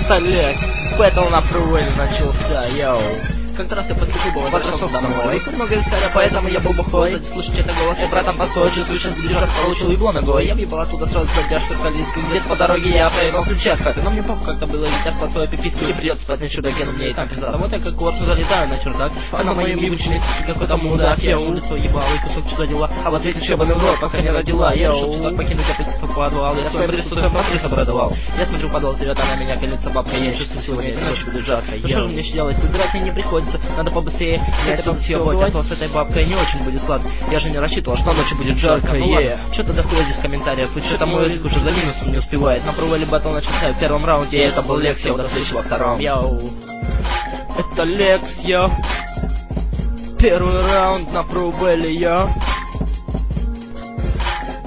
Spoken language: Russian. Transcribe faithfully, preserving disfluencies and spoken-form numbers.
Это Лекс. Бэтл на фруэле начался, йоу. Как-то раз я подпишу было Батросов домой. Много искали, поэтому я был бухой. Слушайте, это голос, я братом постойчив. Слышал, сбежав, получил игло ногой. Я въебал оттуда сразу задя, что калиска. Где-то по дороге я проебал ключи от хаты. Но мне похуй как-то было, ведь я спас свою пиписку. И придется спать на чудаке, но мне и так пизда. Вот я как вот залетаю на чердак. А на моем ебучем месте какой-то мудак. Я улицу ебал и кусок что дела. А в ответе чебаный в рот, пока не родила. Я решил чудак покинуть, я притесу в подвал. Я свой адрес тут смотри обрадовал. Я смотрю подвал, вперед, она меня колется бабка. Я чувствую сегодня этой ночью будет жарко. Ну что же мне делать? Выбирать мне не приходится. Надо побыстрее. Я это съебать, а то с этой бабкой не очень будет сладко. Я же не рассчитывал, что ночью будет жарко. Ну ладно, что-то дохуя здесь комментариев. И что-то мой язык уже за минусом не успевает. На провале батл начался в первом раунде. Это был Лекс, я до встречи во втором. Йоу. Это Лекс, йоу. Первый раунд на провале, йоу.